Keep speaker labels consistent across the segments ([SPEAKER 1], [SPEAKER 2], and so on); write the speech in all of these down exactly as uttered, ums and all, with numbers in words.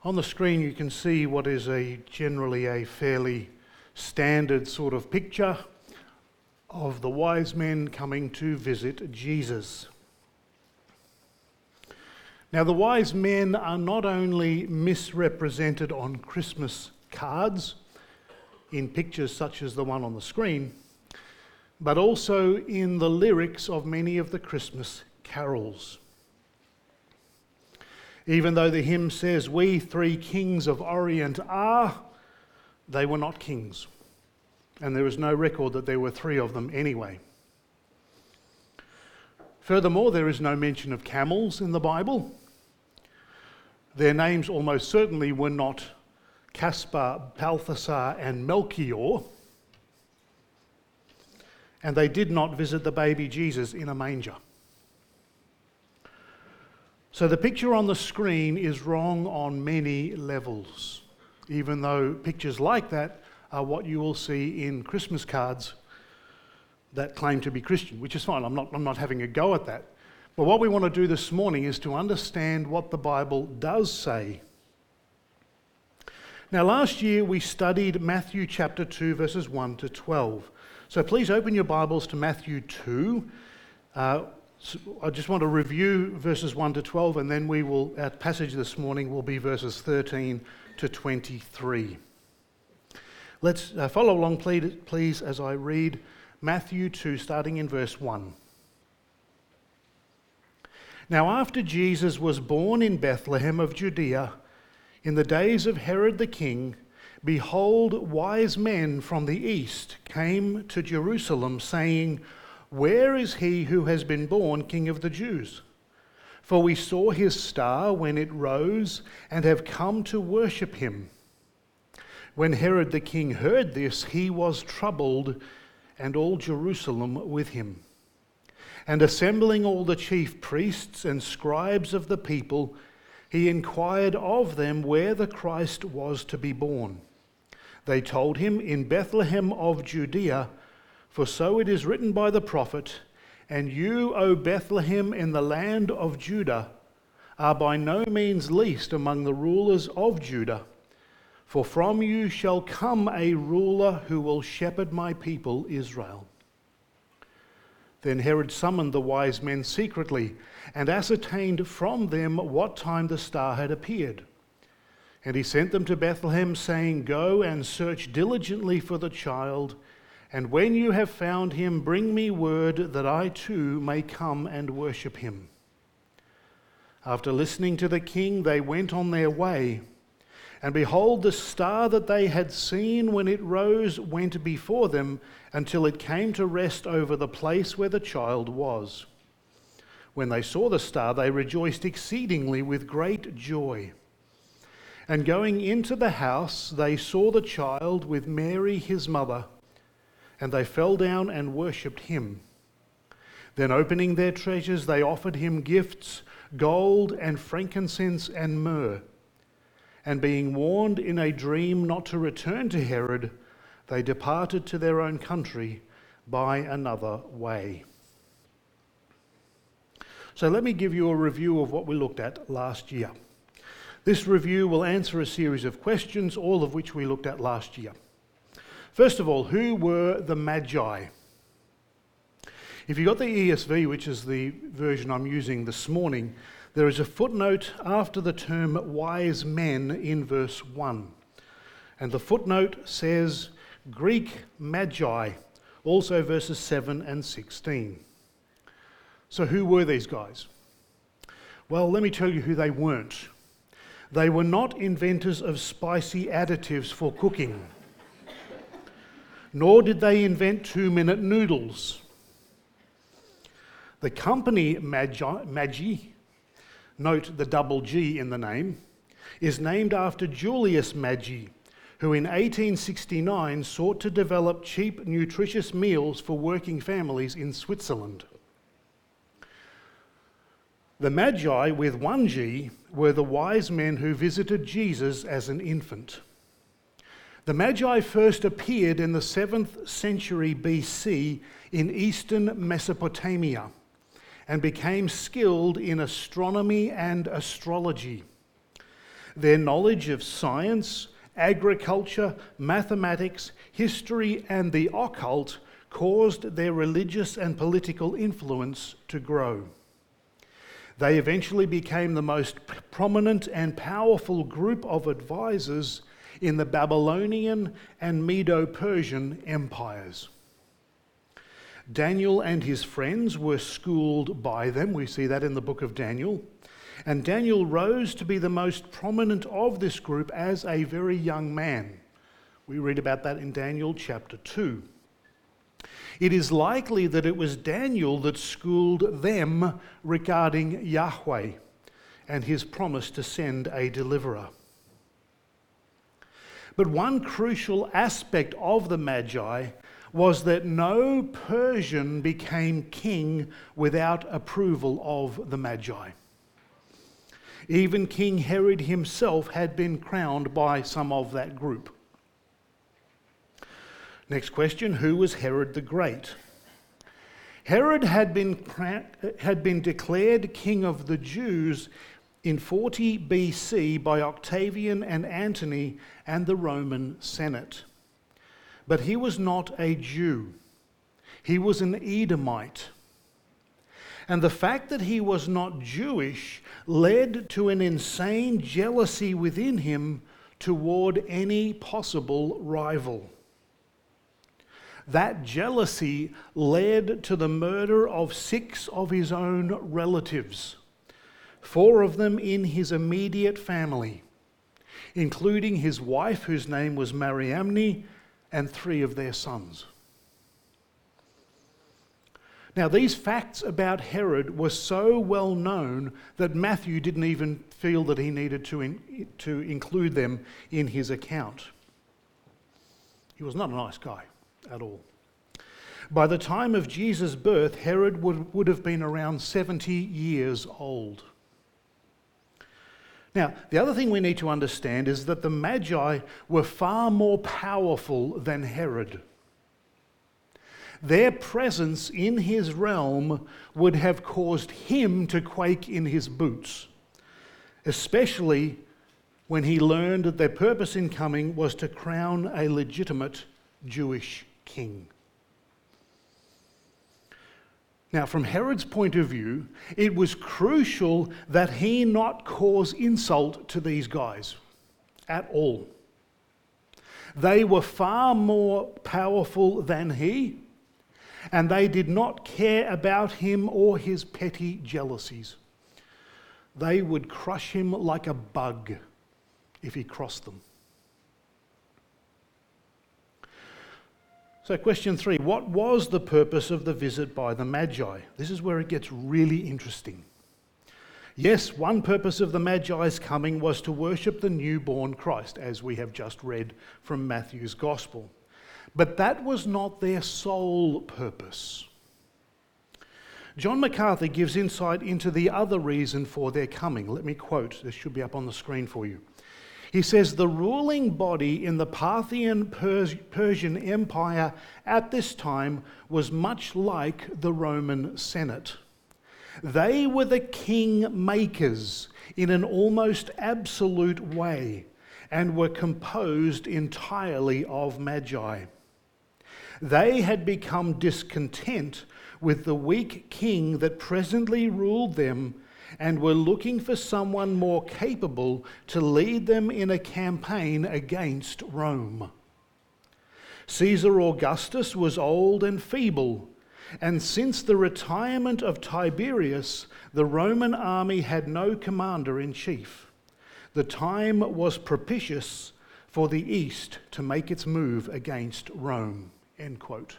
[SPEAKER 1] On the screen you can see what is a generally a fairly standard sort of picture of the wise men coming to visit Jesus. Now, the wise men are not only misrepresented on Christmas cards in pictures such as the one on the screen, but also in the lyrics of many of the Christmas carols. Even though the hymn says, "We three kings of Orient are," they were not kings. And there is no record that there were three of them anyway. Furthermore, there is no mention of camels in the Bible. Their names almost certainly were not Caspar, Balthasar, and Melchior. And they did not visit the baby Jesus in a manger. So the picture on the screen is wrong on many levels, even though pictures like that are what you will see in Christmas cards that claim to be Christian, which is fine. I'm not, I'm not having a go at that. But what we want to do this morning is to understand what the Bible does say. Now, last year we studied Matthew chapter two, verses one to twelve. So please open your Bibles to Matthew two. Uh, so I just want to review verses one to twelve, and then we will, our passage this morning will be verses thirteen to twenty-three. Let's uh, follow along, please, please, as I read Matthew two, starting in verse one. Now, after Jesus was born in Bethlehem of Judea, in the days of Herod the king, behold, wise men from the east came to Jerusalem, saying, "Where is he who has been born King of the Jews? For we saw his star when it rose and have come to worship him." When Herod the king heard this, he was troubled, and all Jerusalem with him. And assembling all the chief priests and scribes of the people, he inquired of them where the Christ was to be born. They told him, "In Bethlehem of Judea, for so it is written by the prophet, and you, O Bethlehem, in the land of Judah, are by no means least among the rulers of Judah. For from you shall come a ruler who will shepherd my people Israel." Then Herod summoned the wise men secretly and ascertained from them what time the star had appeared. And he sent them to Bethlehem, saying, "Go and search diligently for the child, and when you have found him, bring me word that I too may come and worship him." After listening to the king, they went on their way. And behold, the star that they had seen when it rose went before them until it came to rest over the place where the child was. When they saw the star, they rejoiced exceedingly with great joy. And going into the house, they saw the child with Mary his mother, and they fell down and worshipped him. Then opening their treasures, they offered him gifts, gold and frankincense and myrrh. And being warned in a dream not to return to Herod, they departed to their own country by another way. So let me give you a review of what we looked at last year. This review will answer a series of questions, all of which we looked at last year. First of all, who were the Magi? If you got the E S V, which is the version I'm using this morning, there is a footnote after the term wise men in verse one. And the footnote says Greek Magi, also verses seven and sixteen. So who were these guys? Well, let me tell you who they weren't. They were not inventors of spicy additives for cooking. Nor did they invent two-minute noodles. The company Magi, Magi note the double G in the name, is named after Julius Magi, who in eighteen sixty-nine sought to develop cheap, nutritious meals for working families in Switzerland. The Magi, with one G, were the wise men who visited Jesus as an infant. The Magi first appeared in the seventh century B C in eastern Mesopotamia and became skilled in astronomy and astrology. Their knowledge of science, agriculture, mathematics, history, and the occult caused their religious and political influence to grow. They eventually became the most prominent and powerful group of advisors in the Babylonian and Medo-Persian empires. Daniel and his friends were schooled by them. We see that in the book of Daniel. And Daniel rose to be the most prominent of this group as a very young man. We read about that in Daniel chapter two. It is likely that it was Daniel that schooled them regarding Yahweh and his promise to send a deliverer. But one crucial aspect of the Magi was that no Persian became king without approval of the Magi. Even King Herod himself had been crowned by some of that group. Next question, who was Herod the Great? Herod had been, had been declared king of the Jews in forty B C by Octavian and Antony and the Roman Senate. But he was not a Jew. He was an Edomite. And the fact that he was not Jewish led to an insane jealousy within him toward any possible rival. That jealousy led to the murder of six of his own relatives, four of them in his immediate family, including his wife, whose name was Mariamne, and three of their sons. Now, these facts about Herod were so well known that Matthew didn't even feel that he needed to, in, to include them in his account. He was not a nice guy at all. By the time of Jesus' birth, Herod would, would have been around seventy years old. Now, the other thing we need to understand is that the Magi were far more powerful than Herod. Their presence in his realm would have caused him to quake in his boots, especially when he learned that their purpose in coming was to crown a legitimate Jewish king. Now, from Herod's point of view, it was crucial that he not cause insult to these guys at all. They were far more powerful than he, and they did not care about him or his petty jealousies. They would crush him like a bug if he crossed them. So question three, what was the purpose of the visit by the Magi? This is where it gets really interesting. Yes, one purpose of the Magi's coming was to worship the newborn Christ, as we have just read from Matthew's Gospel. But that was not their sole purpose. John MacArthur gives insight into the other reason for their coming. Let me quote, this should be up on the screen for you. He says, the ruling body in the Parthian Pers- Persian Empire at this time was much like the Roman Senate. They were the king makers in an almost absolute way and were composed entirely of Magi. They had become discontent with the weak king that presently ruled them and were looking for someone more capable to lead them in a campaign against Rome. Caesar Augustus was old and feeble, and since the retirement of Tiberius, the Roman army had no commander-in-chief. The time was propitious for the East to make its move against Rome. End quote.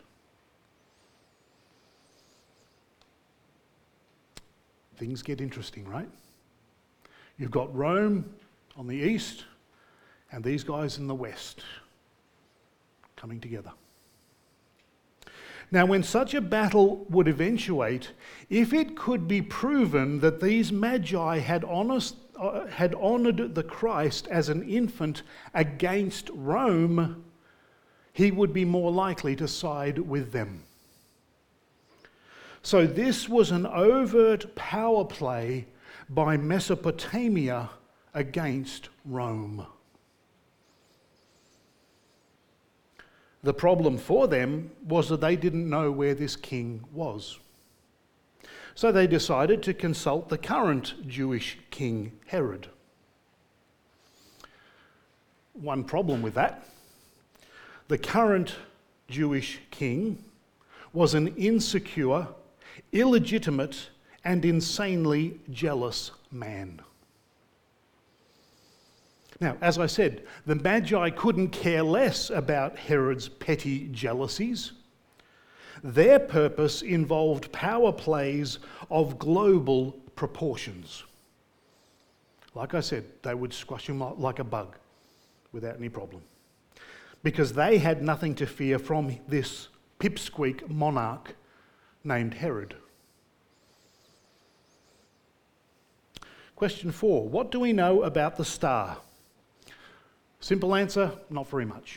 [SPEAKER 1] Things get interesting, right? You've got Rome on the east and these guys in the west coming together. Now, when such a battle would eventuate, if it could be proven that these Magi had, honest, uh, had honoured the Christ as an infant against Rome, he would be more likely to side with them. So this was an overt power play by Mesopotamia against Rome. The problem for them was that they didn't know where this king was. So they decided to consult the current Jewish king, Herod. One problem with that: the current Jewish king was an insecure, illegitimate, and insanely jealous man. Now, as I said, the Magi couldn't care less about Herod's petty jealousies. Their purpose involved power plays of global proportions. Like I said, they would squash him like a bug without any problem, because they had nothing to fear from this pipsqueak monarch named Herod. Question four, what do we know about the star? Simple answer, not very much.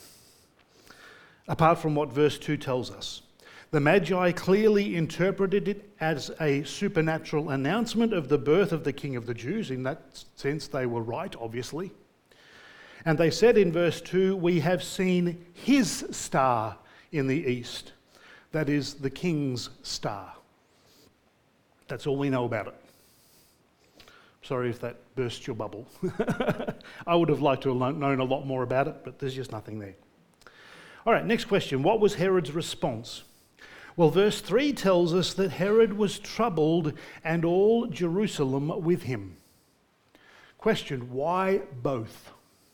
[SPEAKER 1] Apart from what verse two tells us. The Magi clearly interpreted it as a supernatural announcement of the birth of the King of the Jews. In that sense, they were right, obviously. And they said in verse two, we have seen his star in the east. That is, the king's star. That's all we know about it. Sorry if that burst your bubble. I would have liked to have known a lot more about it, but there's just nothing there. All right, next question. What was Herod's response? Well, verse three tells us that Herod was troubled and all Jerusalem with him. Question, why both?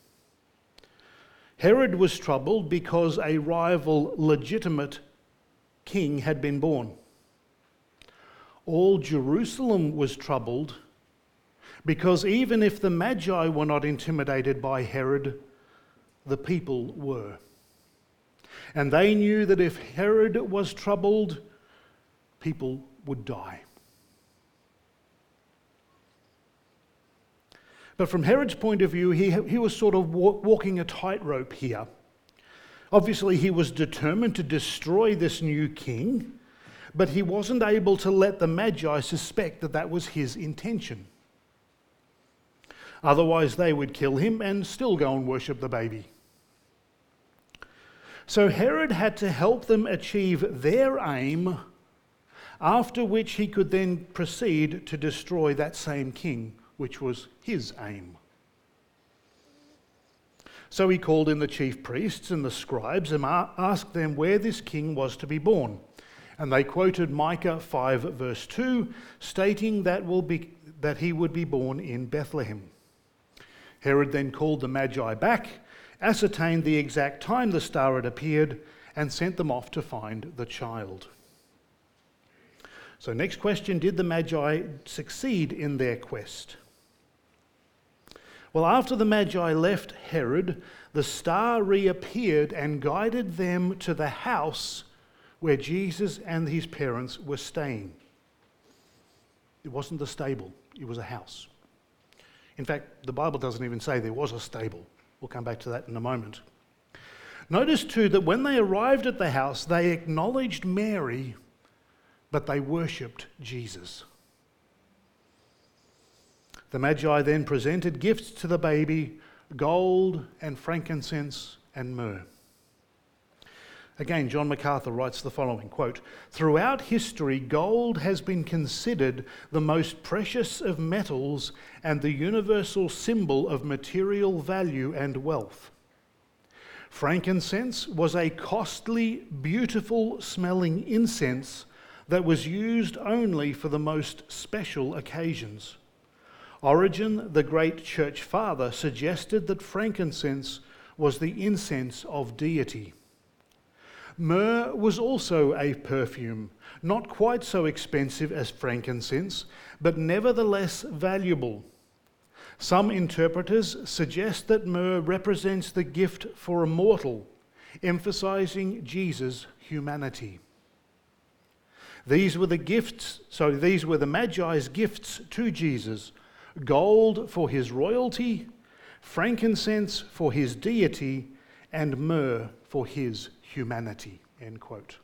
[SPEAKER 1] Herod was troubled because a rival legitimate king had been born. All Jerusalem was troubled because even if the Magi were not intimidated by Herod, the people were. And they knew that if Herod was troubled, people would die. But from Herod's point of view, he, he was sort of walk, walking a tightrope here. Obviously, he was determined to destroy this new king, but he wasn't able to let the Magi suspect that that was his intention. Otherwise, they would kill him and still go and worship the baby. So Herod had to help them achieve their aim, after which he could then proceed to destroy that same king, which was his aim. So he called in the chief priests and the scribes and asked them where this king was to be born. And they quoted Micah five verse two, stating that, will be, that he would be born in Bethlehem. Herod then called the Magi back, ascertained the exact time the star had appeared, and sent them off to find the child. So next question, did the Magi succeed in their quest? Well, after the Magi left Herod, the star reappeared and guided them to the house where Jesus and his parents were staying. It wasn't the stable, it was a house. In fact, the Bible doesn't even say there was a stable. We'll come back to that in a moment. Notice too that when they arrived at the house, they acknowledged Mary, but they worshipped Jesus. The Magi then presented gifts to the baby, gold and frankincense and myrrh. Again, John MacArthur writes the following, quote, "Throughout history, gold has been considered the most precious of metals and the universal symbol of material value and wealth. Frankincense was a costly, beautiful smelling incense that was used only for the most special occasions. Origen, the great church father, suggested that frankincense was the incense of deity. Myrrh was also a perfume, not quite so expensive as frankincense, but nevertheless valuable. Some interpreters suggest that myrrh represents the gift for a mortal, emphasizing Jesus' humanity. These were the gifts, so these were the Magi's gifts to Jesus: gold for his royalty, frankincense for his deity, and myrrh for his humanity." End quote.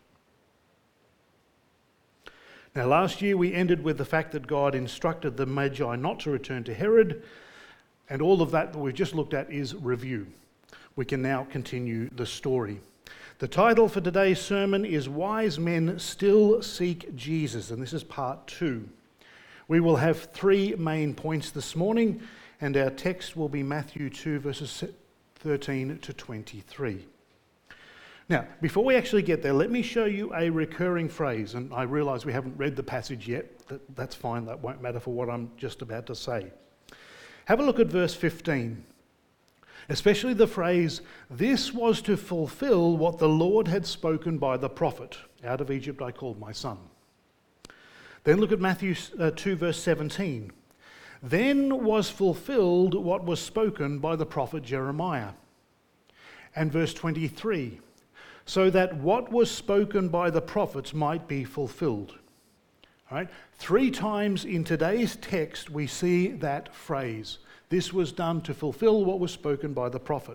[SPEAKER 1] Now, last year we ended with the fact that God instructed the Magi not to return to Herod, And all of that that we've just looked at is review. We can now continue the story. The title for today's sermon is Wise Men Still Seek Jesus, and this is part two. We will have three main points this morning, and our text will be Matthew two, verses thirteen to twenty-three. Now, before we actually get there, let me show you a recurring phrase, and I realise we haven't read the passage yet. That, that's fine, that won't matter for what I'm just about to say. Have a look at verse fifteen, especially the phrase, "This was to fulfill what the Lord had spoken by the prophet, out of Egypt I called my son." Then look at Matthew two, verse seventeen. "Then was fulfilled what was spoken by the prophet Jeremiah." And verse twenty-three, "So that what was spoken by the prophets might be fulfilled." All right? Three times in today's text we see that phrase. This was done to fulfill what was spoken by the prophet.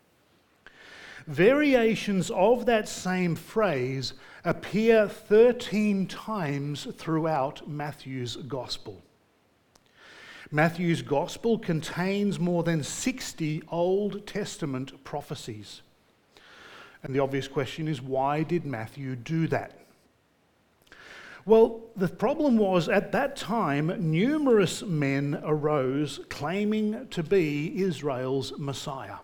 [SPEAKER 1] Variations of that same phrase appear thirteen times throughout Matthew's Gospel. Matthew's Gospel contains more than sixty Old Testament prophecies. And the obvious question is, why did Matthew do that? Well, the problem was, at that time, numerous men arose claiming to be Israel's Messiah.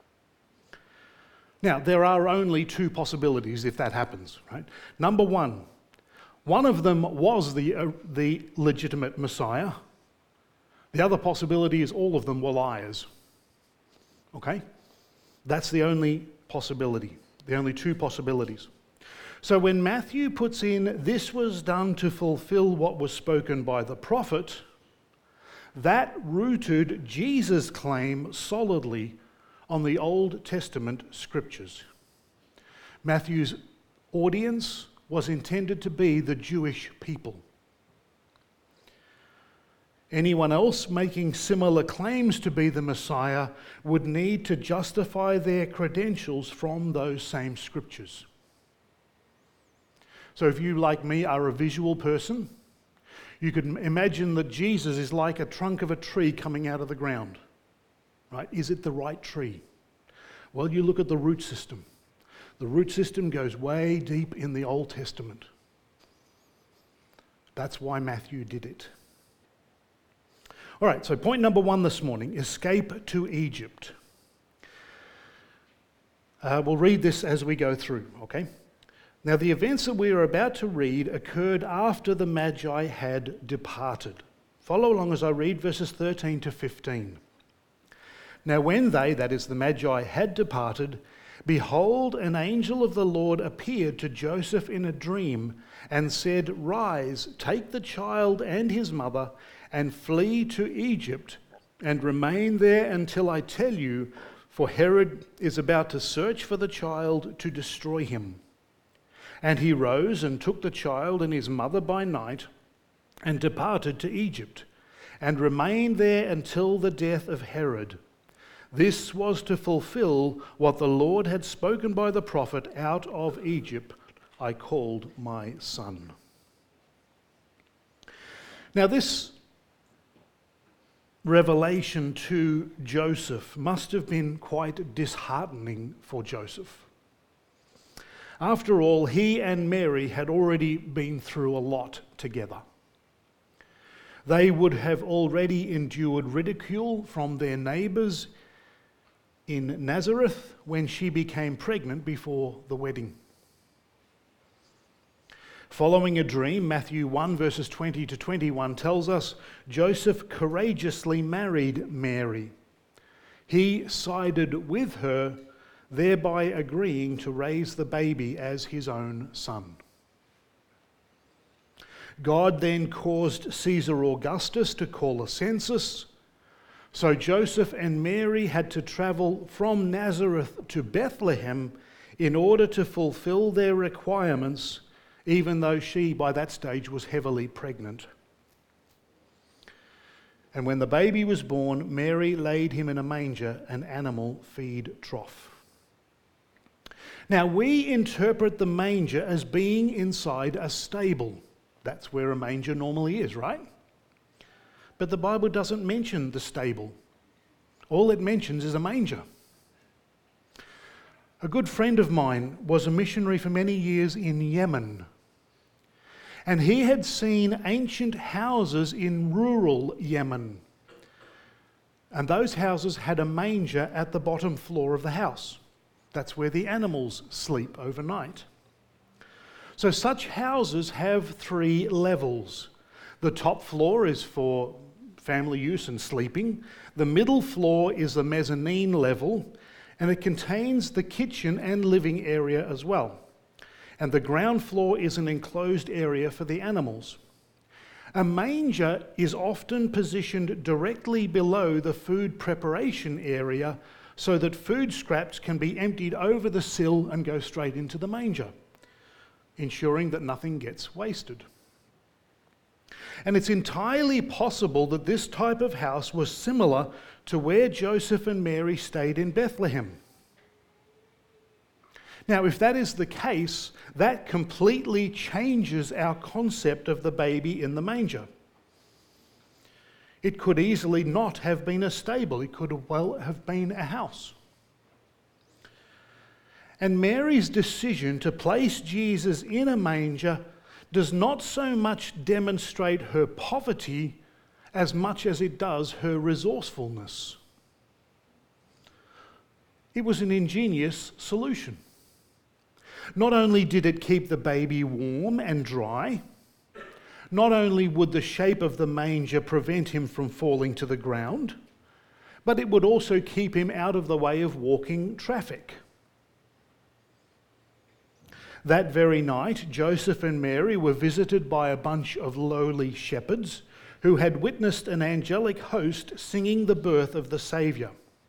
[SPEAKER 1] Now, there are only two possibilities if that happens, right? Number one, one of them was the, uh, the legitimate Messiah. The other possibility is all of them were liars. Okay? That's the only possibility, the only two possibilities. So when Matthew puts in, "This was done to fulfill what was spoken by the prophet," that rooted Jesus' claim solidly on the Old Testament scriptures. Matthew's audience was intended to be the Jewish people. Anyone else making similar claims to be the Messiah would need to justify their credentials from those same scriptures. So if you, like me, are a visual person, you could imagine that Jesus is like a trunk of a tree coming out of the ground. Right? Is it the right tree? Well, you look at the root system. The root system goes way deep in the Old Testament. That's why Matthew did it. All right, so point number one this morning, escape to Egypt. Uh, we'll read this as we go through, okay? Now, the events that we are about to read occurred after the Magi had departed. Follow along as I read verses thirteen to fifteen. "Now when they," that is the Magi, "had departed, behold, an angel of the Lord appeared to Joseph in a dream and said, 'Rise, take the child and his mother and flee to Egypt and remain there until I tell you, for Herod is about to search for the child to destroy him.' And he rose and took the child and his mother by night and departed to Egypt and remained there until the death of Herod. This was to fulfill what the Lord had spoken by the prophet, 'Out of Egypt I called my son.'" Now this revelation to Joseph must have been quite disheartening for Joseph. After all, he and Mary had already been through a lot together. They would have already endured ridicule from their neighbours in Nazareth when she became pregnant before the wedding. Following a dream, Matthew one verses twenty to twenty-one tells us Joseph courageously married Mary. He sided with her, thereby agreeing to raise the baby as his own son. God then caused Caesar Augustus to call a census, so Joseph and Mary had to travel from Nazareth to Bethlehem in order to fulfill their requirements, even though she, by that stage, was heavily pregnant. And when the baby was born, Mary laid him in a manger, an animal feed trough. Now, we interpret the manger as being inside a stable. That's where a manger normally is, right? But the Bible doesn't mention the stable. All it mentions is a manger. A good friend of mine was a missionary for many years in Yemen, and he had seen ancient houses in rural Yemen, and those houses had a manger at the bottom floor of the house. That's where the animals sleep overnight. So such houses have three levels. The top floor is for family use and sleeping. The middle floor is the mezzanine level, and it contains the kitchen and living area as well. And the ground floor is an enclosed area for the animals. A manger is often positioned directly below the food preparation area so that food scraps can be emptied over the sill and go straight into the manger, ensuring that nothing gets wasted. And it's entirely possible that this type of house was similar to where Joseph and Mary stayed in Bethlehem. Now, if that is the case, that completely changes our concept of the baby in the manger. It could easily not have been a stable. It could well have been a house. And Mary's decision to place Jesus in a manger does not so much demonstrate her poverty as much as it does her resourcefulness. It was an ingenious solution. Not only did it keep the baby warm and dry, not only would the shape of the manger prevent him from falling to the ground, but it would also keep him out of the way of walking traffic. That very night, Joseph and Mary were visited by a bunch of lowly shepherds who had witnessed an angelic host singing the birth of the Saviour.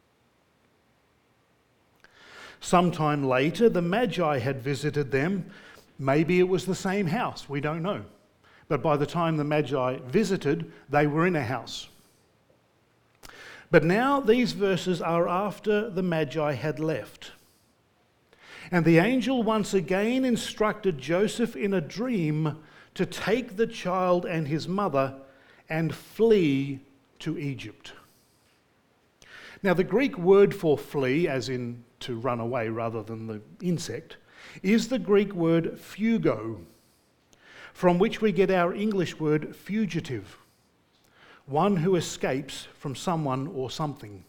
[SPEAKER 1] Sometime later, the Magi had visited them. Maybe it was the same house, we don't know. But by the time the Magi visited, they were in a house. But now these verses are after the Magi had left. And the angel once again instructed Joseph in a dream to take the child and his mother and flee to Egypt. Now, the Greek word for flee, as in to run away rather than the insect, is the Greek word fugo, from which we get our English word fugitive, one who escapes from someone or something.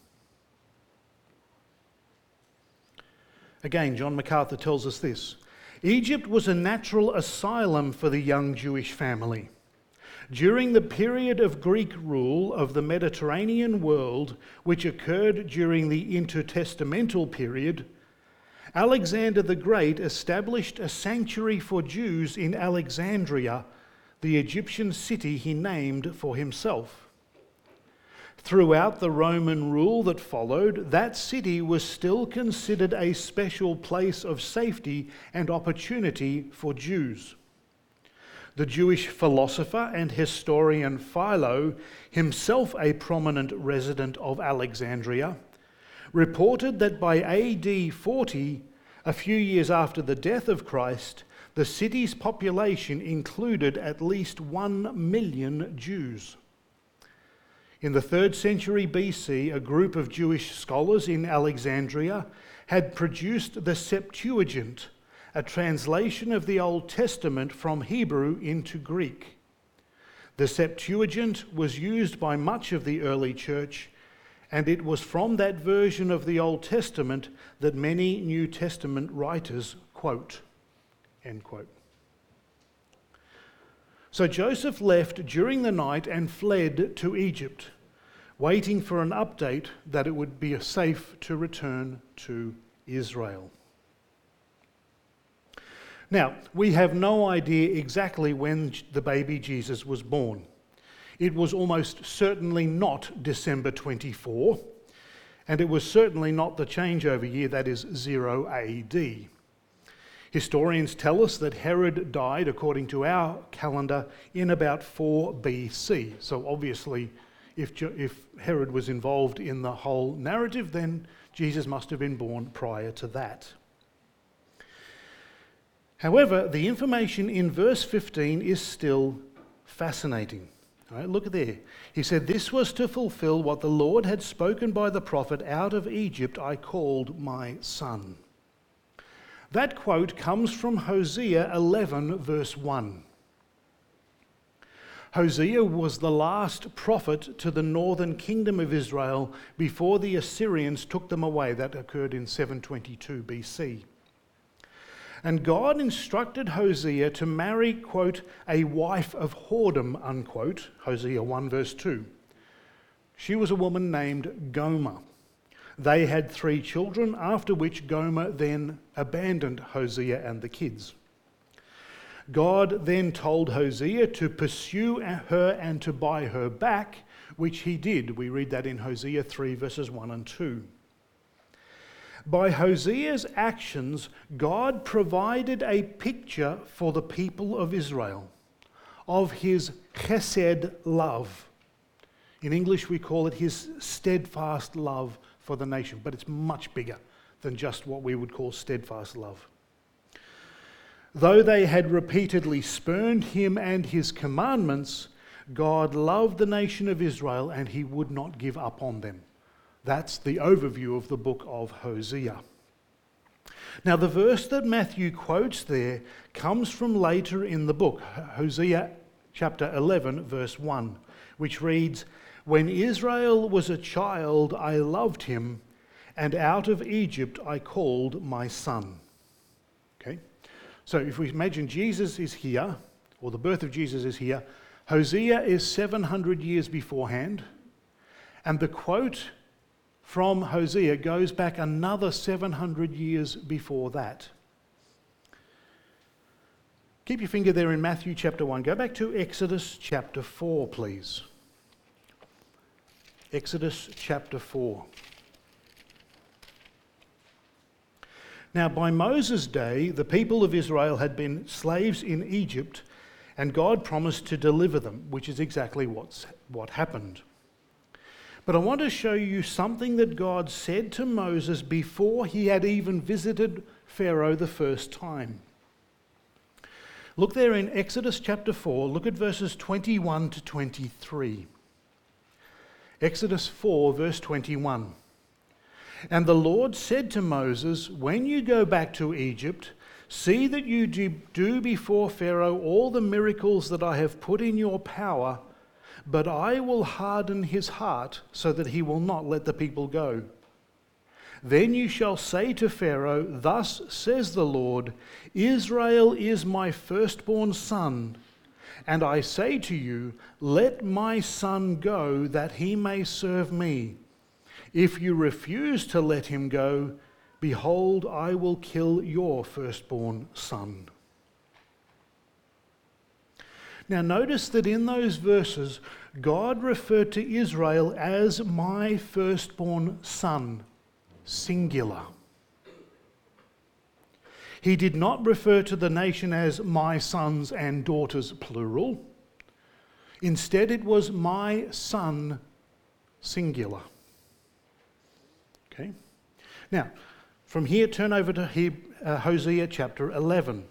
[SPEAKER 1] Again, John MacArthur tells us this: Egypt was a natural asylum for the young Jewish family. During the period of Greek rule of the Mediterranean world, which occurred during the intertestamental period, Alexander the Great established a sanctuary for Jews in Alexandria, the Egyptian city he named for himself. Throughout the Roman rule that followed, that city was still considered a special place of safety and opportunity for Jews. The Jewish philosopher and historian Philo, himself a prominent resident of Alexandria, reported that by A D forty, a few years after the death of Christ, the city's population included at least one million Jews. In the third century B C, a group of Jewish scholars in Alexandria had produced the Septuagint, a translation of the Old Testament from Hebrew into Greek. The Septuagint was used by much of the early church, and it was from that version of the Old Testament that many New Testament writers quote. End quote. So Joseph left during the night and fled to Egypt, waiting for an update that it would be safe to return to Israel. Now, we have no idea exactly when the baby Jesus was born. It was almost certainly not December twenty-fourth, and it was certainly not the changeover year, that is zero A D. Historians tell us that Herod died, according to our calendar, in about four B C. So obviously, if, if Herod was involved in the whole narrative, then Jesus must have been born prior to that. However, the information in verse fifteen is still fascinating. All right, look there. He said, "This was to fulfill what the Lord had spoken by the prophet, 'Out of Egypt I called my son.'" That quote comes from Hosea eleven, verse one. Hosea was the last prophet to the northern kingdom of Israel before the Assyrians took them away. That occurred in seven twenty-two B C. And God instructed Hosea to marry, quote, "a wife of whoredom," unquote, Hosea one verse two. She was a woman named Gomer. They had three children, after which Gomer then abandoned Hosea and the kids. God then told Hosea to pursue her and to buy her back, which he did. We read that in Hosea three verses one and two. By Hosea's actions, God provided a picture for the people of Israel of his chesed love. In English, we call it his steadfast love for the nation, but it's much bigger than just what we would call steadfast love. Though they had repeatedly spurned him and his commandments, God loved the nation of Israel and he would not give up on them. That's the overview of the book of Hosea. Now, the verse that Matthew quotes there comes from later in the book, Hosea chapter eleven, verse one, which reads, "When Israel was a child, I loved him, and out of Egypt I called my son." Okay? So if we imagine Jesus is here, or the birth of Jesus is here, Hosea is seven hundred years beforehand, and the quote from Hosea goes back another seven hundred years before that. Keep your finger there in Matthew chapter one. Go back to Exodus chapter four, please. Exodus chapter four. Now, by Moses' day, the people of Israel had been slaves in Egypt, and God promised to deliver them, which is exactly what's, what happened. But I want to show you something that God said to Moses before he had even visited Pharaoh the first time. Look there in Exodus chapter four, look at verses twenty-one to twenty-three. Exodus four, verse twenty-one. "And the Lord said to Moses, 'When you go back to Egypt, see that you do before Pharaoh all the miracles that I have put in your power, but I will harden his heart so that he will not let the people go. Then you shall say to Pharaoh, Thus says the Lord, Israel is my firstborn son. And I say to you, let my son go that he may serve me. If you refuse to let him go, behold, I will kill your firstborn son.'" Now notice that in those verses, God referred to Israel as my firstborn son, singular. He did not refer to the nation as my sons and daughters, plural. Instead, it was my son, singular. Okay. Now, from here, turn over to he, uh, Hosea chapter eleven.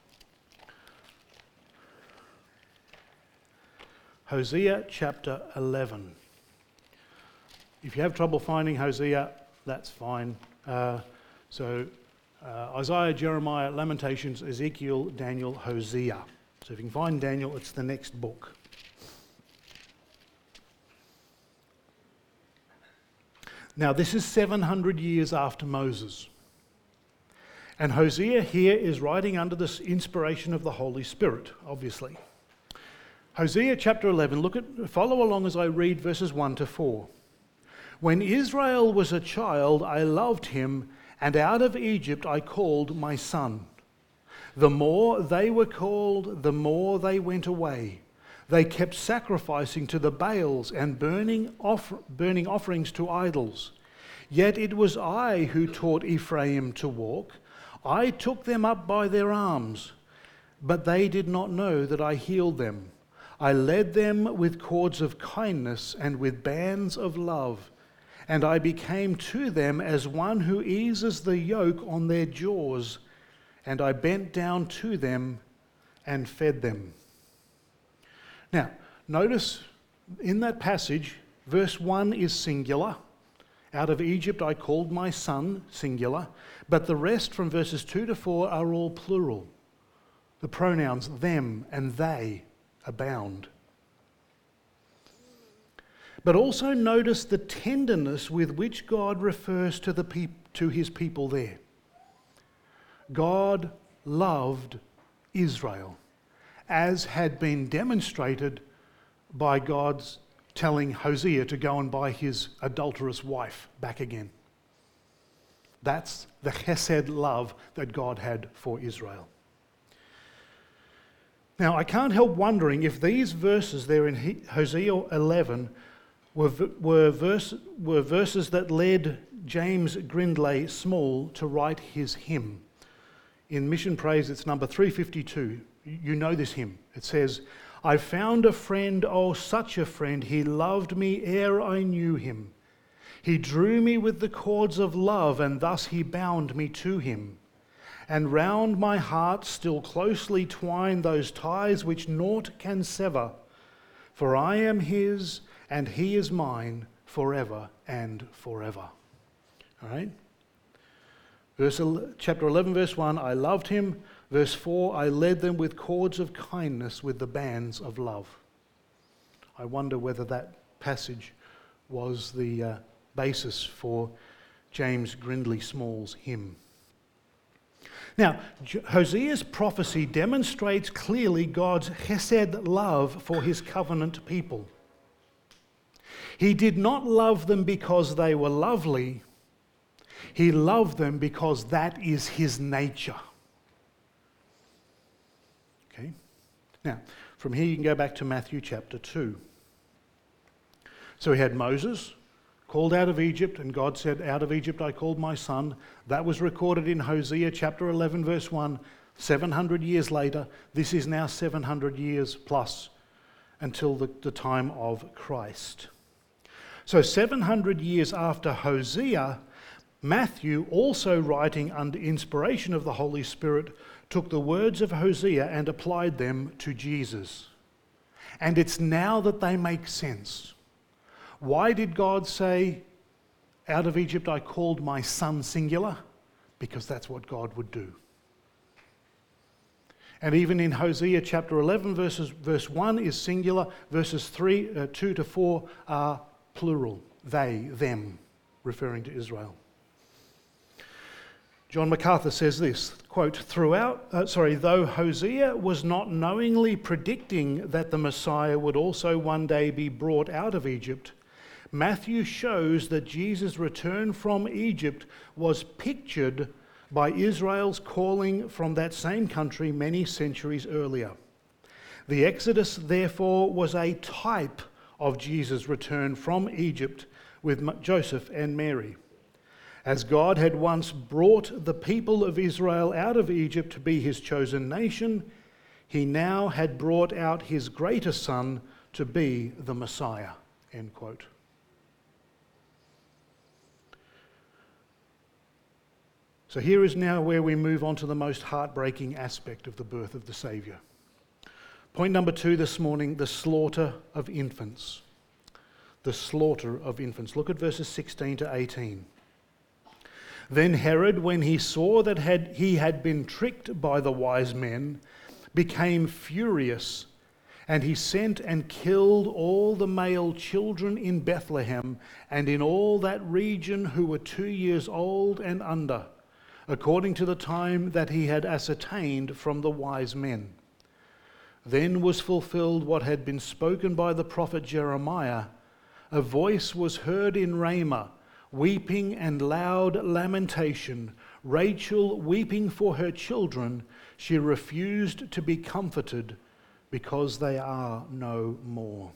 [SPEAKER 1] Hosea chapter eleven. If you have trouble finding Hosea, that's fine. Uh, so uh, Isaiah, Jeremiah, Lamentations, Ezekiel, Daniel, Hosea. So if you can find Daniel, it's the next book. Now this is seven hundred years after Moses. And Hosea here is writing under the inspiration of the Holy Spirit, obviously. Hosea chapter eleven, look at, follow along as I read verses one to four. "When Israel was a child, I loved him, and out of Egypt I called my son. The more they were called, the more they went away. They kept sacrificing to the Baals and burning, off- burning offerings to idols. Yet it was I who taught Ephraim to walk. I took them up by their arms, but they did not know that I healed them. I led them with cords of kindness and with bands of love, and I became to them as one who eases the yoke on their jaws, and I bent down to them and fed them." Now, notice in that passage, verse one is singular. Out of Egypt I called my son, singular. But the rest from verses two to four are all plural. The pronouns them and they abound. But also notice the tenderness with which God refers to, the peop- to his people there. God loved Israel, as had been demonstrated by God's telling Hosea to go and buy his adulterous wife back again. That's the chesed love that God had for Israel. Now, I can't help wondering if these verses there in Hosea eleven were, were, verse, were verses that led James Grindlay Small to write his hymn. In Mission Praise, it's number three fifty-two. You know this hymn. It says, I found a friend, oh such a friend, he loved me ere I knew him. He drew me with the cords of love, and thus he bound me to him. And round my heart still closely twine those ties which naught can sever. For I am his, and he is mine, forever and forever. All right? Verse, chapter eleven, verse one, I loved him. Verse four, I led them with cords of kindness, with the bands of love. I wonder whether that passage was the uh, basis for James Grindlay Small's hymn. Now, Hosea's prophecy demonstrates clearly God's chesed love for his covenant people. He did not love them because they were lovely. He loved them because that is his nature. Okay? Now, from here you can go back to Matthew chapter two. So we had Moses called out of Egypt, and God said, out of Egypt I called my son. That was recorded in Hosea chapter eleven, verse one. seven hundred years later, this is now seven hundred years plus until the, the time of Christ. So seven hundred years after Hosea, Matthew, also writing under inspiration of the Holy Spirit, took the words of Hosea and applied them to Jesus. And it's now that they make sense. Why did God say, out of Egypt I called my son, singular? Because that's what God would do. And even in Hosea chapter eleven, verses, verse one is singular, verses three, uh, two to four are plural, they, them, referring to Israel. John MacArthur says this, quote, throughout, uh, sorry, though Hosea was not knowingly predicting that the Messiah would also one day be brought out of Egypt, Matthew shows that Jesus' return from Egypt was pictured by Israel's calling from that same country many centuries earlier. The Exodus, therefore, was a type of Jesus' return from Egypt with Joseph and Mary. As God had once brought the people of Israel out of Egypt to be his chosen nation, he now had brought out his greater son to be the Messiah. End quote. So here is now where we move on to the most heartbreaking aspect of the birth of the Saviour. Point number two this morning, the slaughter of infants. The slaughter of infants. Look at verses sixteen to eighteen. Then Herod, when he saw that had, he had been tricked by the wise men, became furious, and he sent and killed all the male children in Bethlehem and in all that region who were two years old and under, according to the time that he had ascertained from the wise men. Then was fulfilled what had been spoken by the prophet Jeremiah. A voice was heard in Ramah, weeping and loud lamentation, Rachel weeping for her children. She refused to be comforted because they are no more.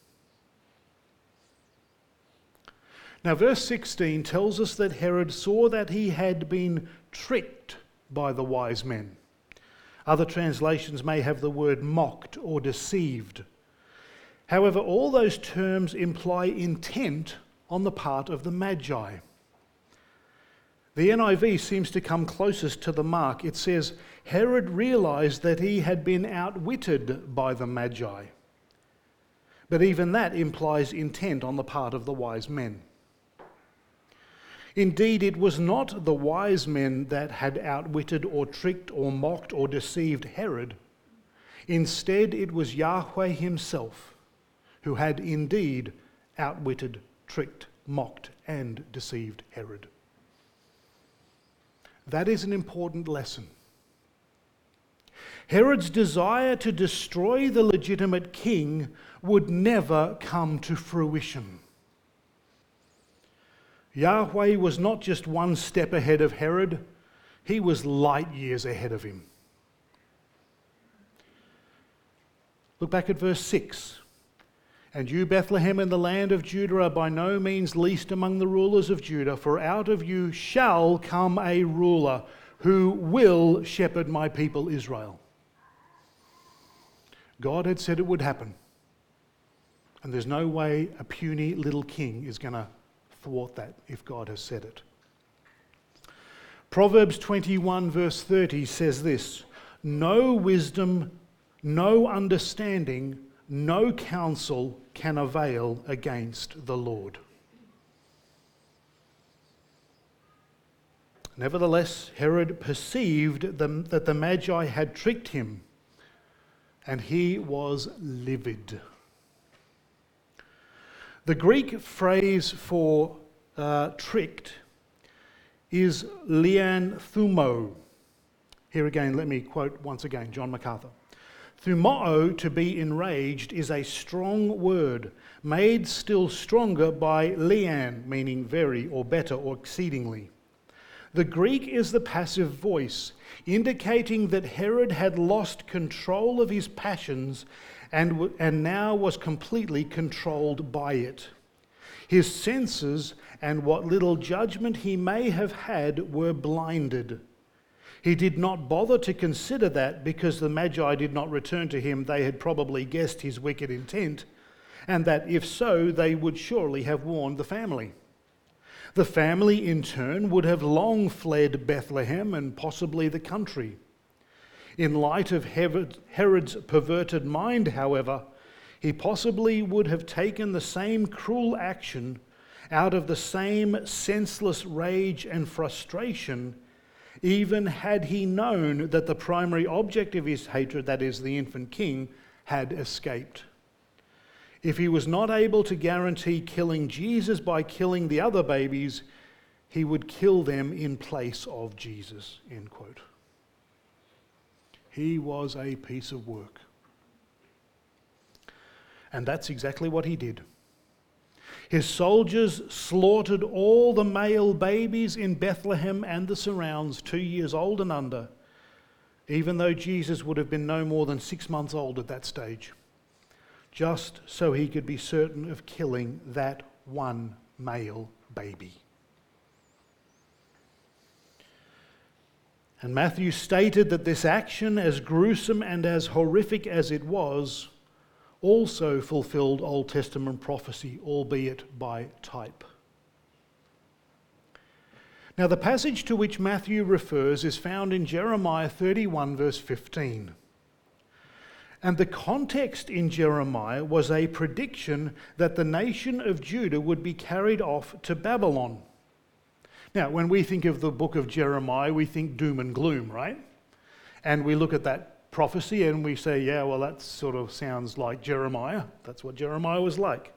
[SPEAKER 1] Now, verse sixteen tells us that Herod saw that he had been tricked by the wise men. Other translations may have the word mocked or deceived. However, all those terms imply intent on the part of the Magi. The N I V seems to come closest to the mark. It says, Herod realized that he had been outwitted by the Magi. But even that implies intent on the part of the wise men. Indeed, it was not the wise men that had outwitted or tricked or mocked or deceived Herod. Instead, it was Yahweh himself who had indeed outwitted, tricked, mocked, and deceived Herod. That is an important lesson. Herod's desire to destroy the legitimate king would never come to fruition. Yahweh was not just one step ahead of Herod, he was light years ahead of him. Look back at verse six. And you, Bethlehem, in the land of Judah, are by no means least among the rulers of Judah, for out of you shall come a ruler who will shepherd my people Israel. God had said it would happen. And there's no way a puny little king is going to thwart that if God has said it. Proverbs twenty-one verse thirty says this, no wisdom, no understanding, no counsel can avail against the Lord. Nevertheless, Herod perceived them, that the Magi had tricked him, and he was livid. The Greek phrase for uh, tricked is lianthumo. Here again, let me quote once again John MacArthur. Thumoo, to be enraged, is a strong word, made still stronger by lian, meaning very or better or exceedingly. The Greek is the passive voice, indicating that Herod had lost control of his passions and, w- and now was completely controlled by it. His senses and what little judgment he may have had were blinded. He did not bother to consider that because the Magi did not return to him, they had probably guessed his wicked intent, and that if so, they would surely have warned the family. The family, in turn, would have long fled Bethlehem and possibly the country. In light of Herod's perverted mind, however, he possibly would have taken the same cruel action out of the same senseless rage and frustration, even had he known that the primary object of his hatred, that is, the infant king, had escaped. If he was not able to guarantee killing Jesus by killing the other babies, he would kill them in place of Jesus, end quote. He was a piece of work. And that's exactly what he did. His soldiers slaughtered all the male babies in Bethlehem and the surrounds, two years old and under, even though Jesus would have been no more than six months old at that stage, just so he could be certain of killing that one male baby. And Matthew stated that this action, as gruesome and as horrific as it was, also fulfilled Old Testament prophecy, albeit by type. Now, the passage to which Matthew refers is found in Jeremiah thirty-one, verse fifteen. And the context in Jeremiah was a prediction that the nation of Judah would be carried off to Babylon. Now, when we think of the book of Jeremiah, we think doom and gloom, right? And we look at that prophecy and we say, yeah, well, that sort of sounds like Jeremiah. That's what Jeremiah was like.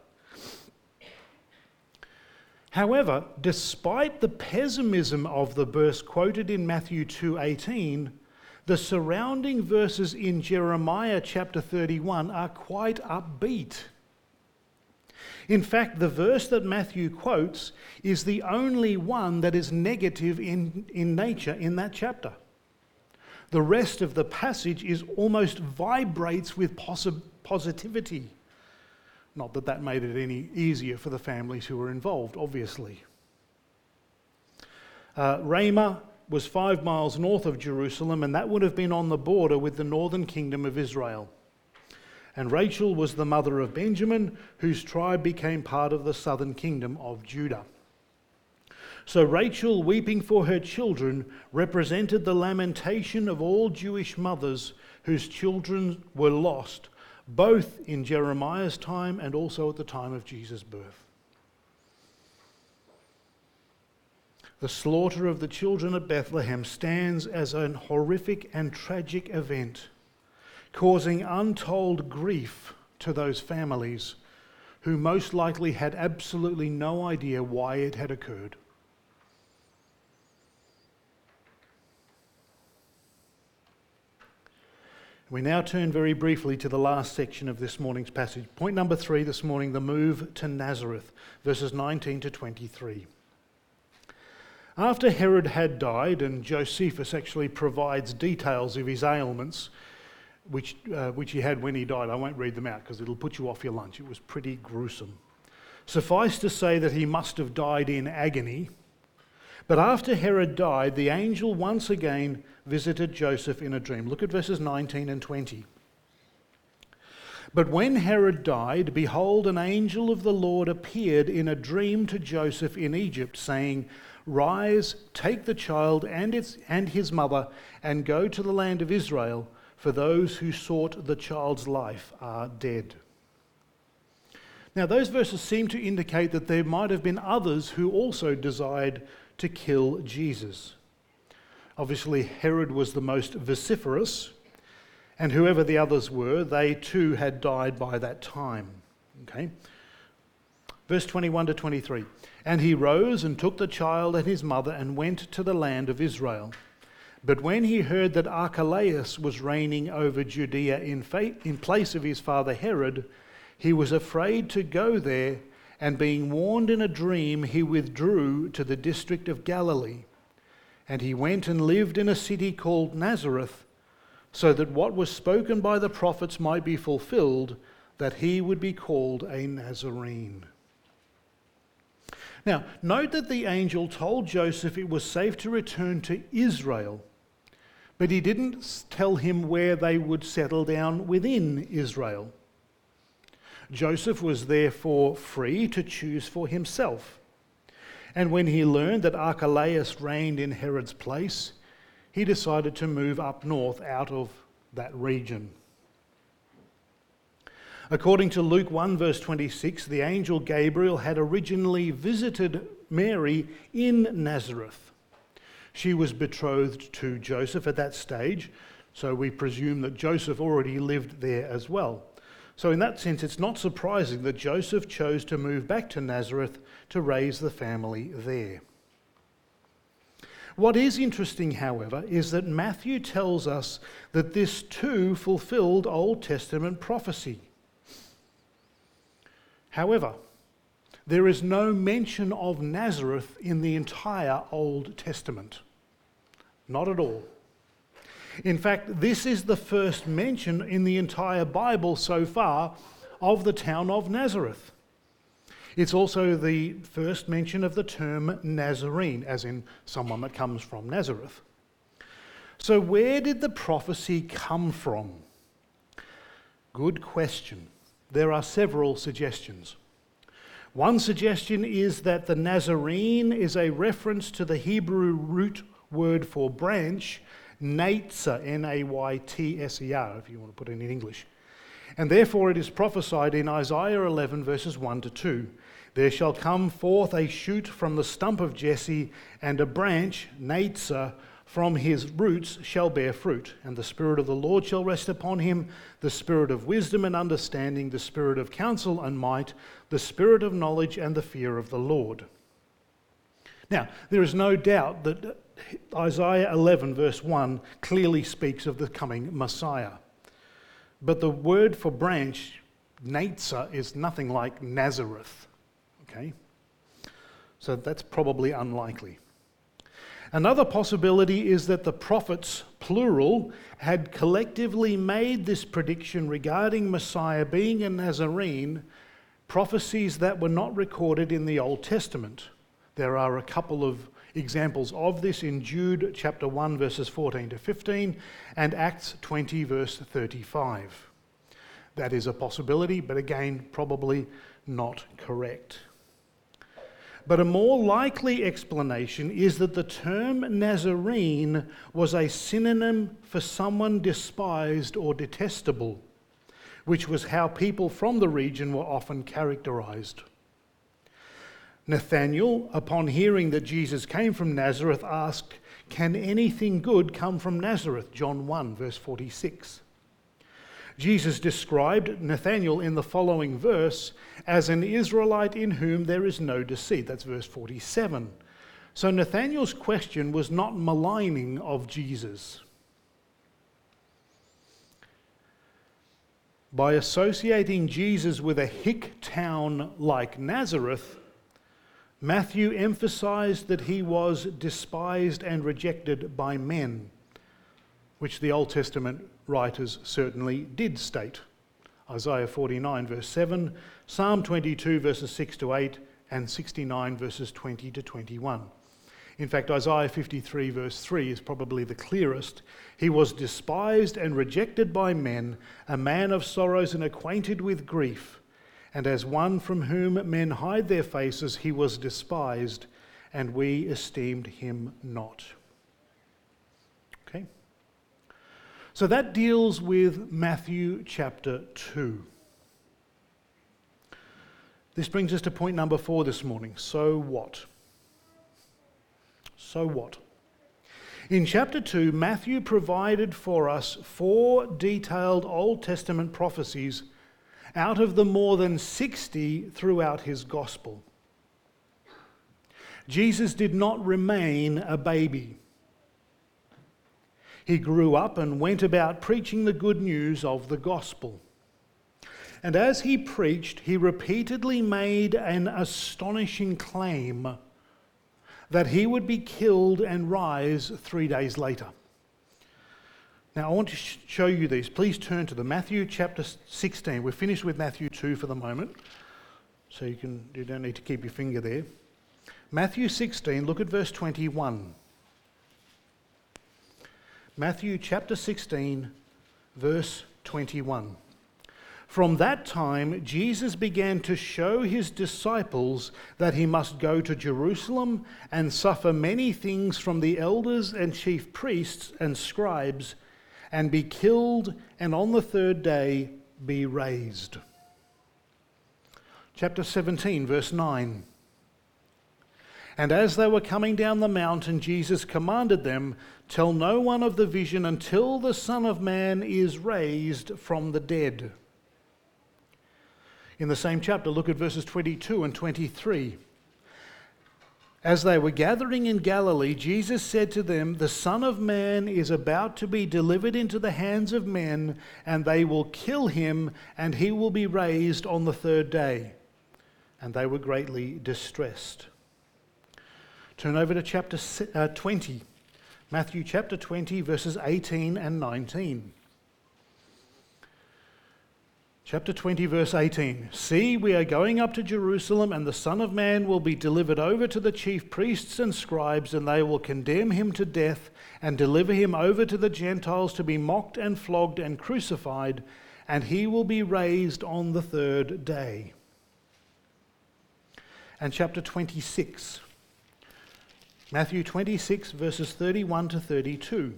[SPEAKER 1] However, despite the pessimism of the verse quoted in Matthew two eighteen, the surrounding verses in Jeremiah chapter thirty-one are quite upbeat. In fact, the verse that Matthew quotes is the only one that is negative in, in nature in that chapter. The rest of the passage is almost vibrates with posi- positivity. Not that that made it any easier for the families who were involved, obviously. Uh, Ramah was five miles north of Jerusalem, and that would have been on the border with the northern kingdom of Israel. And Rachel was the mother of Benjamin, whose tribe became part of the southern kingdom of Judah. So Rachel, weeping for her children, represented the lamentation of all Jewish mothers whose children were lost both in Jeremiah's time and also at the time of Jesus' birth. The slaughter of the children at Bethlehem stands as an horrific and tragic event, causing untold grief to those families who most likely had absolutely no idea why it had occurred. We now turn very briefly to the last section of this morning's passage. Point number three this morning, the move to Nazareth, verses nineteen to twenty-three. After Herod had died, and Josephus actually provides details of his ailments, which, uh, which he had when he died. I won't read them out because it'll put you off your lunch. It was pretty gruesome. Suffice to say that he must have died in agony. But after Herod died, the angel once again visited Joseph in a dream. Look at verses nineteen and twenty. But when Herod died, behold, an angel of the Lord appeared in a dream to Joseph in Egypt, saying, Rise, take the child and, its, and his mother, and go to the land of Israel, for those who sought the child's life are dead. Now, those verses seem to indicate that there might have been others who also desired to kill Jesus. Obviously, Herod was the most vociferous, and whoever the others were, they too had died by that time. Okay? Verse twenty-one to twenty-three. And he rose and took the child and his mother and went to the land of Israel. But when he heard that Archelaus was reigning over Judea in, fa- in place of his father Herod, he was afraid to go there, and being warned in a dream, he withdrew to the district of Galilee. And he went and lived in a city called Nazareth, so that what was spoken by the prophets might be fulfilled, that he would be called a Nazarene. Now, note that the angel told Joseph it was safe to return to Israel, but he didn't tell him where they would settle down within Israel. Joseph was therefore free to choose for himself. And when he learned that Archelaus reigned in Herod's place, he decided to move up north out of that region. According to Luke one verse twenty-six, the angel Gabriel had originally visited Mary in Nazareth. She was betrothed to Joseph at that stage, so we presume that Joseph already lived there as well. So in that sense, it's not surprising that Joseph chose to move back to Nazareth to raise the family there. What is interesting, however, is that Matthew tells us that this too fulfilled Old Testament prophecy. However, there is no mention of Nazareth in the entire Old Testament. Not at all. In fact, this is the first mention in the entire Bible so far of the town of Nazareth. It's also the first mention of the term Nazarene, as in someone that comes from Nazareth. So where did the prophecy come from? Good question. There are several suggestions. One suggestion is that the Nazarene is a reference to the Hebrew root word for branch, Natsar, N A Y T S E R, if you want to put it in English. And therefore it is prophesied in Isaiah eleven verses one to two. There shall come forth a shoot from the stump of Jesse, and a branch, Natsar, from his roots shall bear fruit. And the Spirit of the Lord shall rest upon him, the Spirit of wisdom and understanding, the Spirit of counsel and might, the Spirit of knowledge and the fear of the Lord. Now, there is no doubt that Isaiah eleven verse one clearly speaks of the coming Messiah. But the word for branch, Natsar, is nothing like Nazareth. Okay? So that's probably unlikely. Another possibility is that the prophets, plural, had collectively made this prediction regarding Messiah being a Nazarene, prophecies that were not recorded in the Old Testament. There are a couple of examples of this in Jude chapter one verses fourteen to fifteen and Acts twenty verse thirty-five. That is a possibility, but again, probably not correct. But a more likely explanation is that the term Nazarene was a synonym for someone despised or detestable, which was how people from the region were often characterized. Nathanael, upon hearing that Jesus came from Nazareth, asked, "Can anything good come from Nazareth?" John one, verse forty-six. Jesus described Nathanael in the following verse as an Israelite in whom there is no deceit. That's verse forty-seven. So Nathanael's question was not maligning of Jesus. By associating Jesus with a hick town like Nazareth, Matthew emphasized that he was despised and rejected by men, which the Old Testament writers certainly did state. Isaiah forty-nine verse seven, Psalm twenty-two verses six to eight, and sixty-nine verses twenty to twenty-one. In fact, Isaiah fifty-three verse three is probably the clearest. He was despised and rejected by men, a man of sorrows and acquainted with grief. And as one from whom men hide their faces, he was despised, and we esteemed him not. Okay? So that deals with Matthew chapter two. This brings us to point number four this morning. So what? So what? In chapter two, Matthew provided for us four detailed Old Testament prophecies out of the more than sixty throughout his gospel. Jesus did not remain a baby. He grew up and went about preaching the good news of the gospel. And as he preached, he repeatedly made an astonishing claim that he would be killed and rise three days later. Now, I want to sh- show you these. Please turn to the Matthew chapter sixteen. We're finished with Matthew two for the moment, so you can you don't need to keep your finger there. Matthew sixteen, look at verse twenty-one. Matthew chapter sixteen, verse twenty-one. From that time, Jesus began to show his disciples that he must go to Jerusalem and suffer many things from the elders and chief priests and scribes, and be killed, and on the third day be raised. Chapter seventeen, verse nine. And as they were coming down the mountain, Jesus commanded them, "Tell no one of the vision until the Son of Man is raised from the dead." In the same chapter, look at verses twenty-two and twenty-three. As they were gathering in Galilee, Jesus said to them, "The Son of Man is about to be delivered into the hands of men, and they will kill him, and he will be raised on the third day." And they were greatly distressed. Turn over to chapter twenty. Matthew chapter twenty, verses eighteen and nineteen. Chapter twenty, verse eighteen. "See, we are going up to Jerusalem, and the Son of Man will be delivered over to the chief priests and scribes, and they will condemn him to death and deliver him over to the Gentiles to be mocked and flogged and crucified, and he will be raised on the third day." And chapter twenty-six. Matthew twenty-six, verses thirty-one to thirty-two.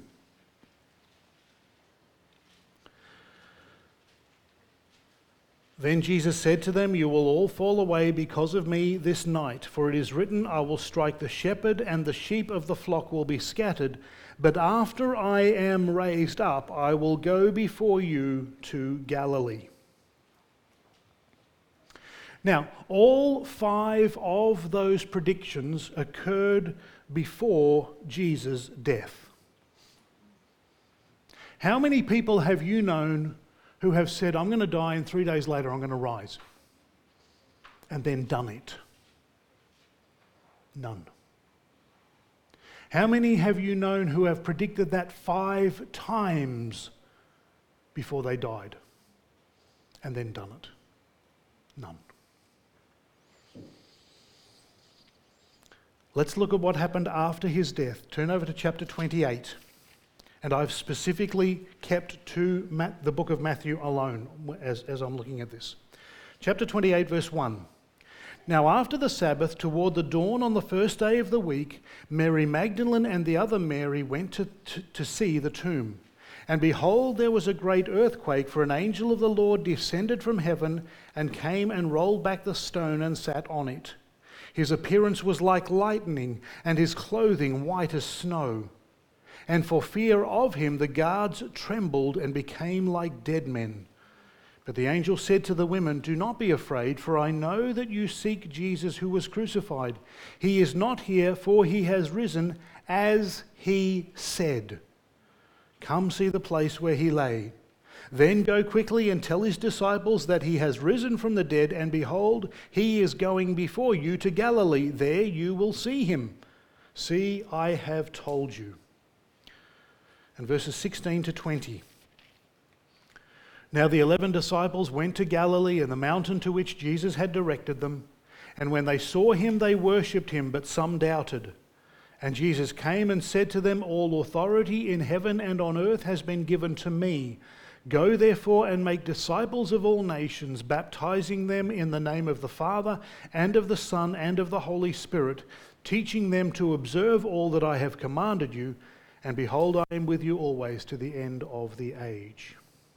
[SPEAKER 1] Then Jesus said to them, "You will all fall away because of me this night, for it is written, I will strike the shepherd, and the sheep of the flock will be scattered. But after I am raised up, I will go before you to Galilee." Now, all five of those predictions occurred before Jesus' death. How many people have you known who have said, "I'm going to die and three days later I'm going to rise," and then done it? None. How many have you known who have predicted that five times before they died and then done it? None. Let's look at what happened after his death. Turn over to chapter twenty-eight. And I've specifically kept to Matt, the book of Matthew alone as, as I'm looking at this. Chapter twenty-eight, verse one. "Now after the Sabbath, toward the dawn on the first day of the week, Mary Magdalene and the other Mary went to, to, to see the tomb. And behold, there was a great earthquake, for an angel of the Lord descended from heaven and came and rolled back the stone and sat on it. His appearance was like lightning, and his clothing white as snow. And for fear of him the guards trembled and became like dead men. But the angel said to the women, "Do not be afraid, for I know that you seek Jesus who was crucified. He is not here, for he has risen, as he said. Come see the place where he lay. Then go quickly and tell his disciples that he has risen from the dead, and behold, he is going before you to Galilee. There you will see him. See, I have told you." And verses sixteen to twenty. Now the eleven disciples went to Galilee and the mountain to which Jesus had directed them. And when they saw him, they worshipped him, but some doubted. And Jesus came and said to them, "All authority in heaven and on earth has been given to me. Go therefore and make disciples of all nations, baptizing them in the name of the Father and of the Son and of the Holy Spirit, teaching them to observe all that I have commanded you. And behold, I am with you always to the end of the age."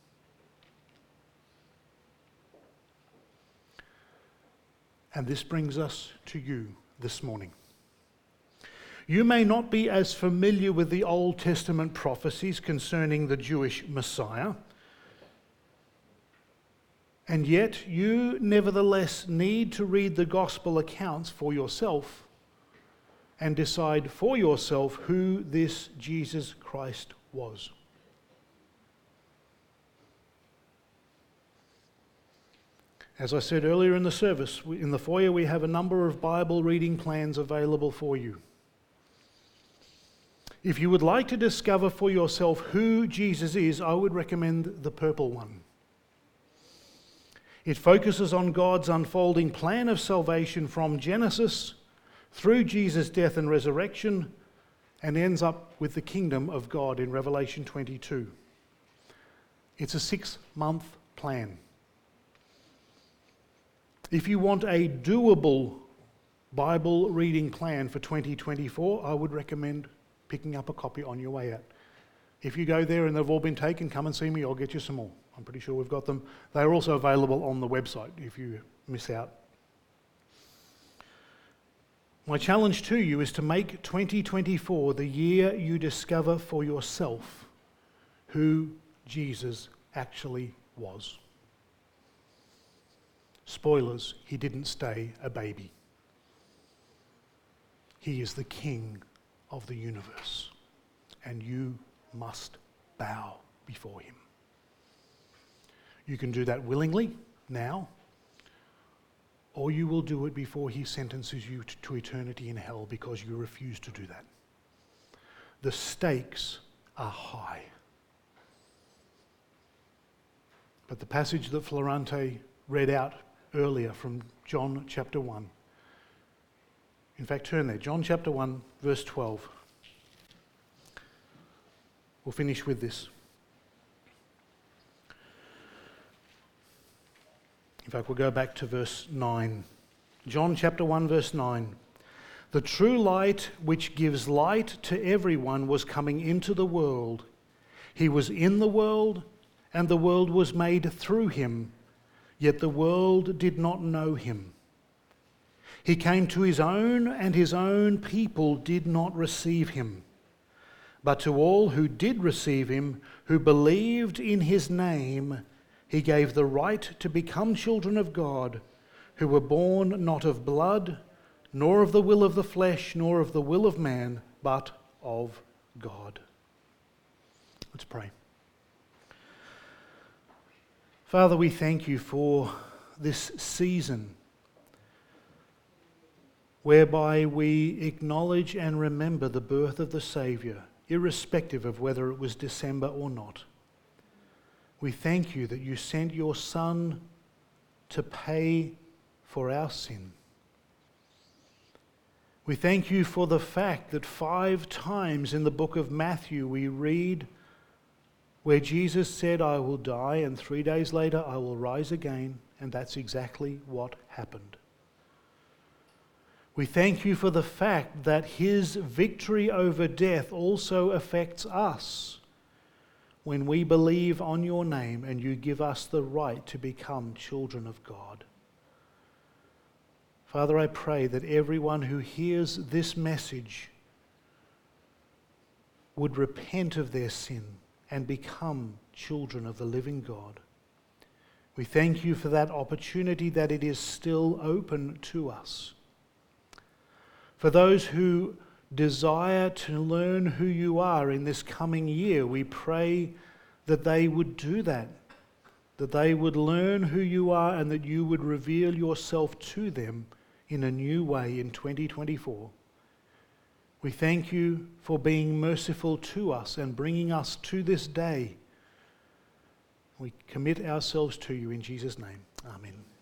[SPEAKER 1] And this brings us to you this morning. You may not be as familiar with the Old Testament prophecies concerning the Jewish Messiah, and yet you nevertheless need to read the gospel accounts for yourself and decide for yourself who this Jesus Christ was. As I said earlier in the service, in the foyer we have a number of Bible reading plans available for you. If you would like to discover for yourself who Jesus is, I would recommend the purple one. It focuses on God's unfolding plan of salvation from Genesis through Jesus' death and resurrection, and ends up with the kingdom of God in Revelation twenty-two. It's a six-month plan. If you want a doable Bible reading plan for twenty twenty-four, I would recommend picking up a copy on your way out. If you go there and they've all been taken, come and see me, I'll get you some more. I'm pretty sure we've got them. They're also available on the website if you miss out. My challenge to you is to make twenty twenty-four the year you discover for yourself who Jesus actually was. Spoilers, he didn't stay a baby. He is the King of the universe, and you must bow before him. You can do that willingly now, or you will do it before he sentences you to eternity in hell because you refuse to do that. The stakes are high. But the passage that Florante read out earlier from John chapter one. In fact, turn there. John chapter one, verse twelve. We'll finish with this. In fact, we'll go back to verse nine. John chapter one, verse nine. The true light which gives light to everyone was coming into the world. He was in the world, and the world was made through him, yet the world did not know him. He came to his own, and his own people did not receive him. But to all who did receive him, who believed in his name, he gave the right to become children of God, who were born not of blood, nor of the will of the flesh, nor of the will of man, but of God. Let's pray. Father, we thank you for this season whereby we acknowledge and remember the birth of the Saviour, irrespective of whether it was December or not. We thank you that you sent your Son to pay for our sin. We thank you for the fact that five times in the book of Matthew we read where Jesus said, "I will die and three days later I will rise again," and that's exactly what happened. We thank you for the fact that his victory over death also affects us. when we believe on your name and you give us the right to become children of God. Father, I pray that everyone who hears this message would repent of their sin and become children of the living God. We thank you for that opportunity, that it is still open to us. For those who desire to learn who you are in this coming year, we pray that they would do that, that they would learn who you are and that you would reveal yourself to them in a new way in twenty twenty-four. We thank you for being merciful to us and bringing us to this day. We commit ourselves to you in Jesus' name. Amen.